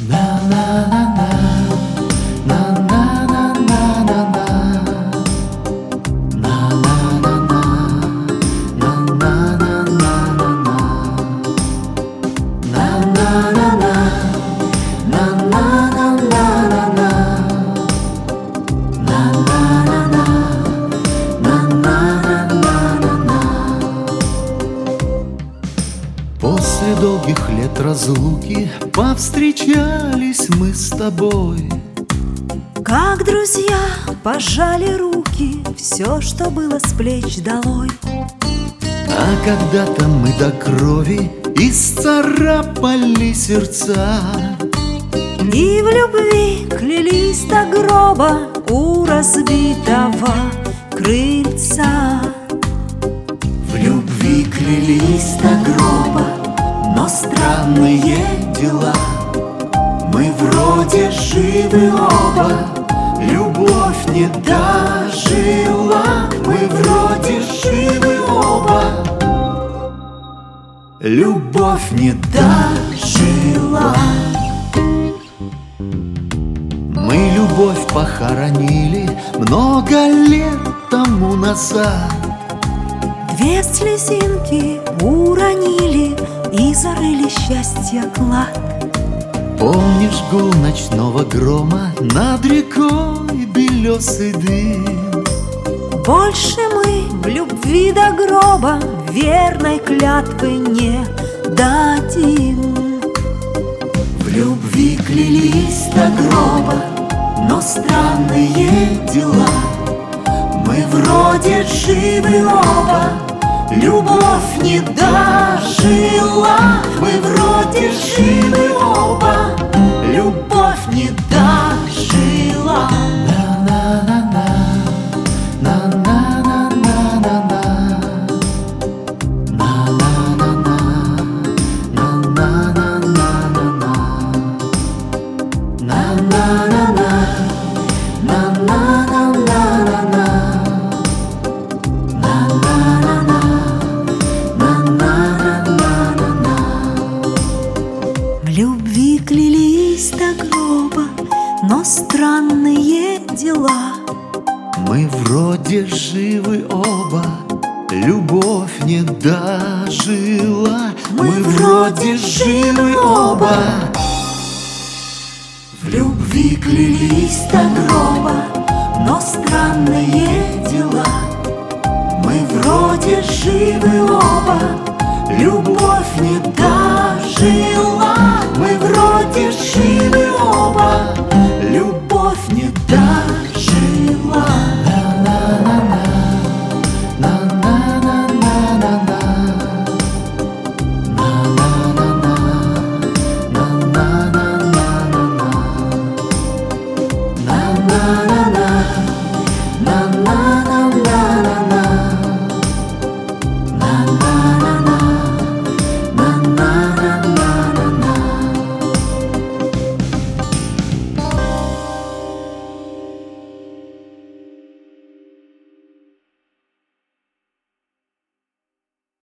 После долгих лет разлуки повстречались мы с тобой. Как друзья пожали руки, все, что было с плеч долой. А когда-то мы до крови исцарапали сердца, и в любви клялись до гроба у разбитого крыльца. в любви клялись до гроба, но странные дела. Мы вроде живы оба, любовь не дожила. Мы вроде живы оба, любовь не дожила. Мы любовь похоронили много лет тому назад. Две слезинки уронили и зарыли счастье клад. Помнишь гул ночного грома над рекой белесый дым? Больше мы в любви до гроба верной клятвы не дадим. В любви клялись до гроба, но странные дела. Мы вроде живы оба, любовь не дожила. Мы вроде живы оба, любовь не дожила. В любви клялись до гроба, но странные дела. Мы вроде живы оба, любовь не дожила. Мы вроде живы оба, в любви клялись до гроба, но странные дела. Мы вроде живы оба, любовь не дожила. Мы вроде живы оба,